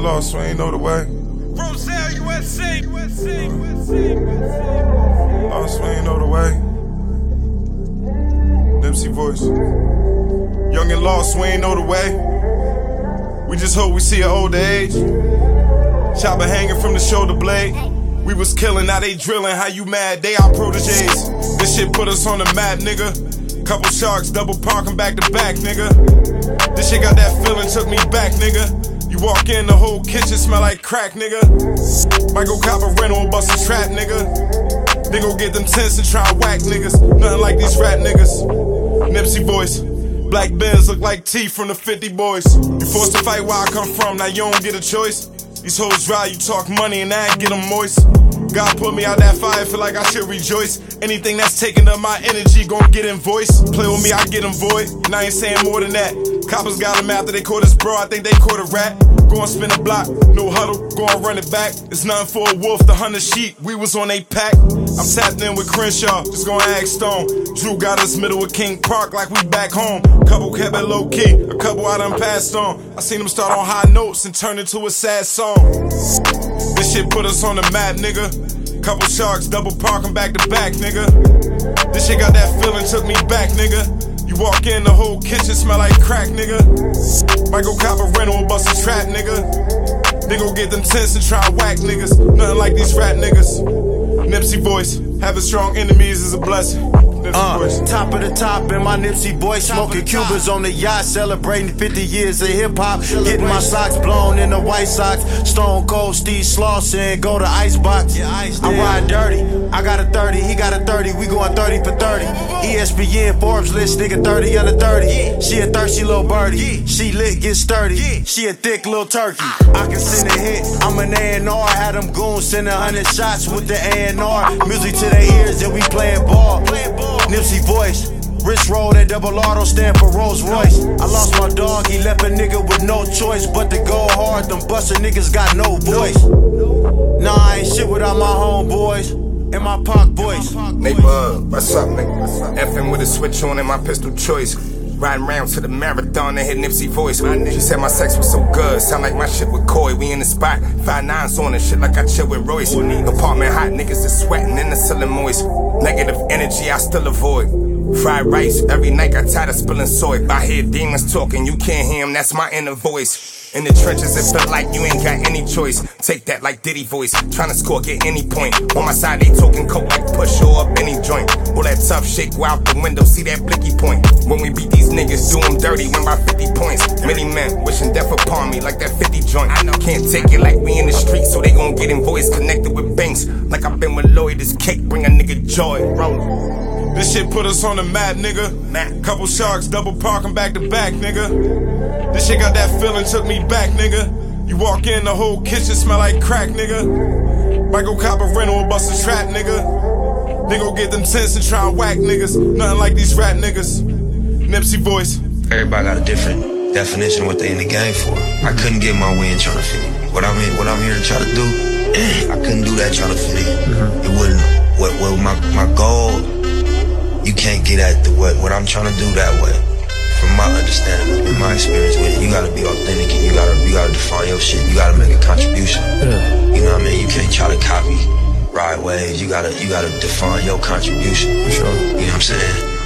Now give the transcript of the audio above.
Young Lost, we ain't know the way. Roselle, USC. Lost, we ain't know the way. Nipsey voice. Young and lost, we ain't know the way. We just hope we see an older age. Chopper hanging from the shoulder blade. We was killing, now they drilling. How you mad? They our proteges. This shit put us on the map, nigga. Couple sharks, double parking back to back, nigga. This shit got that feeling, took me back, nigga. You walk in, the whole kitchen smell like crack, nigga. Might go cop a rental and bust a trap, nigga. They gon' get them tents and try whack niggas. Nothing like these rap niggas. Nipsey voice. Black Benz look like T from the 50 boys. You forced to fight where I come from, now you don't get a choice. These hoes dry, you talk money and I get them moist. God put me out that fire, feel like I should rejoice. Anything that's taking up my energy gon' get invoiced. Play with me, I get them void, and I ain't saying more than that. Coppers got him after they caught us, bro, I think they caught a rat. Go and spin a block, no huddle, go and run it back. It's nothing for a wolf, the 100 sheep, we was on a pack. I'm tapped in with Crenshaw, just gonna ask Stone. Drew got us middle with King Park like we back home. Couple kept it low key, a couple I done passed on. I seen them start on high notes and turn into a sad song. This shit put us on the map, nigga. Couple sharks, double parking back to back, nigga. This shit got that feeling, took me back, nigga. You walk in, the whole kitchen smell like crack, nigga. Might go cop a rental and bust a trap, nigga. They gon' get them tents and try whack niggas. Nothing like these rap niggas. Nipsey voice, having strong enemies is a blessing. Top of the top in my Nipsey voice, smoking Cubans on the yacht, celebrating 50 years of hip hop. Getting my socks blown in the White Sox. Stone Cold Steve Slauson, go to Icebox. I ride dirty, I got a 30, he got a 30, we going 30 for 30. ESPN Forbes list, nigga 30 under 30. She a thirsty little birdie, she lit, get sturdy. She a thick little turkey. I can send a hit, I'm an A&R. Had them goons send 100 shots with the A&R. Music to their ears and we playing ball. Nipsey voice, wrist roll, that double R don't stand for Rolls Royce. I lost my dog, he left a nigga with no choice but to go hard. Them buster niggas got no voice. Nah, I ain't shit without my homeboys and my Pac boys. Neighbor, what's up, nigga? Effing with a switch on and my pistol choice. Riding round to the marathon and hit Nipsey voice. She said my sex was so good, sound like my shit with Coy. We in the spot, 5'9's on and shit like I chill with Royce. Apartment hot, niggas is sweating in the ceiling moist. Negative energy I still avoid. Fried rice, every night got tired of spilling soy. I hear demons talking, you can't hear them, that's my inner voice. In the trenches, it feel like you ain't got any choice. Take that like Diddy voice, tryna score, get any point. On my side, they talking coke like push or up any joint. All that tough shit, go out the window, see that blicky point. When we beat these niggas, do them dirty, win by 50 points. Many men wishing death upon me like that 50 joint. I know can't take it like we in the street, so they gon' get in voice. Connected with banks, like I've been with Lloyd. This cake bring a nigga joy. Roll. This shit put us on the map, nigga. Couple sharks, double parking back to back, nigga. This shit got that feeling, took me back, nigga. You walk in, the whole kitchen smell like crack, nigga. Might go cop a rental and bust a trap, nigga. They gon' get them tents and try whack niggas. Nothing like these rap niggas. Nipsey voice. Everybody got a different definition of what they in the game for. I couldn't get my way in trying to fit in. What I'm here to try to do, I couldn't do that trying to fit in. It wouldn't. What my goal. You can't get at what I'm trying to do that way. From my understanding, in my experience with it, you gotta be authentic and you gotta define your shit. You gotta make a contribution. You know what I mean? You can't try to copy ride waves. You gotta define your contribution. For sure. You know what I'm saying?